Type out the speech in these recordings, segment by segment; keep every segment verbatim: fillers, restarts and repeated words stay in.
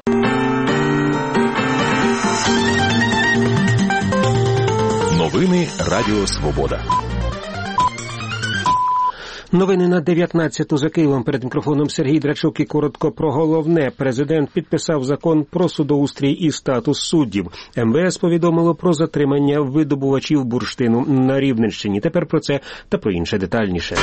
Новини Радіо Свобода. Новини на дев'ятнадцяту за Києвом. Перед мікрофоном Сергій Драчук і коротко про головне. Президент підписав закон про судоустрій і статус суддів. ем ве ес повідомило про затримання видобувачів бурштину на Рівненщині. Тепер про це та про інше детальніше.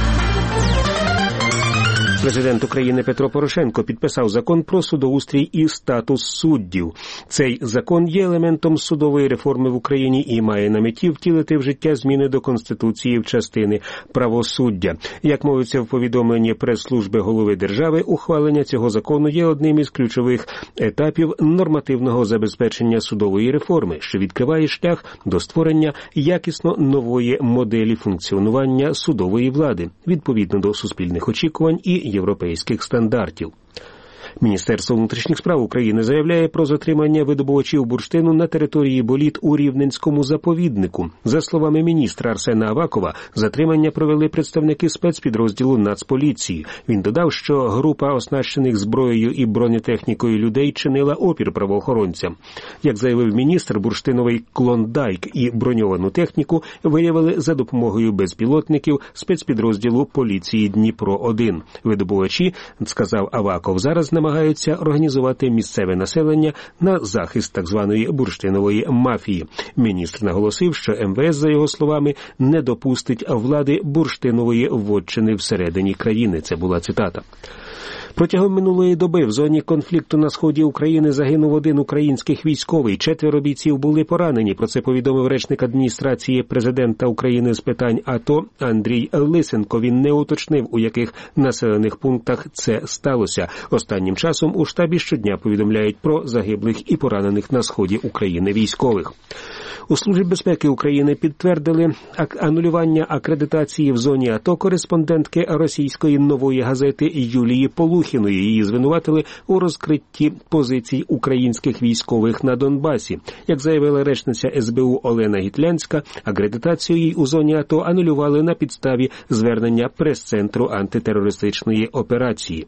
Президент України Петро Порошенко підписав закон про судоустрій і статус суддів. Цей закон є елементом судової реформи в Україні і має на меті втілити в життя зміни до Конституції в частини правосуддя. Як мовиться в повідомленні прес-служби голови держави, ухвалення цього закону є одним із ключових етапів нормативного забезпечення судової реформи, що відкриває шлях до створення якісно нової моделі функціонування судової влади, відповідно до суспільних очікувань і європейських стандартів. Міністерство внутрішніх справ України заявляє про затримання видобувачів бурштину на території боліт у Рівненському заповіднику. За словами міністра Арсена Авакова, затримання провели представники спецпідрозділу Нацполіції. Він додав, що група оснащених зброєю і бронетехнікою людей чинила опір правоохоронцям. Як заявив міністр, бурштиновий клондайк і броньовану техніку виявили за допомогою безпілотників спецпідрозділу поліції Дніпро один. Видобувачі, сказав Аваков, зараз намагаються організувати місцеве населення на захист так званої бурштинової мафії. Міністр наголосив, що ем ве ес, за його словами, не допустить влади бурштинової вотчини всередині країни. Це була цитата. Протягом минулої доби в зоні конфлікту на сході України загинув один український військовий. Четверо бійців були поранені. Про це повідомив речник адміністрації президента України з питань АТО Андрій Лисенко. Він не уточнив, у яких населених пунктах це сталося. Останнім часом у штабі щодня повідомляють про загиблих і поранених на сході України військових. У Службі безпеки України підтвердили анулювання акредитації в зоні АТО кореспондентки російської «Нової газети» Юлії Полухіної. Її звинуватили у розкритті позицій українських військових на Донбасі. Як заявила речниця ес бе у Олена Гітлянська, акредитацію їй у зоні АТО анулювали на підставі звернення прес-центру антитерористичної операції.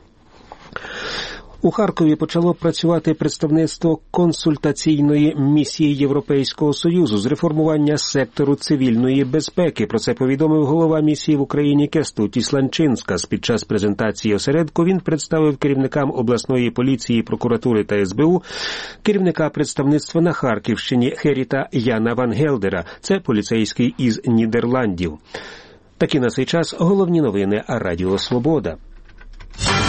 У Харкові почало працювати представництво консультаційної місії Європейського Союзу з реформування сектору цивільної безпеки. Про це повідомив голова місії в Україні Кестутіс Сланчинскас. Під час презентації осередку він представив керівникам обласної поліції, прокуратури та ес бе у керівника представництва на Харківщині Херіта Яна Ван Гелдера. Це поліцейський із Нідерландів. Такі на цей час головні новини Радіо Свобода.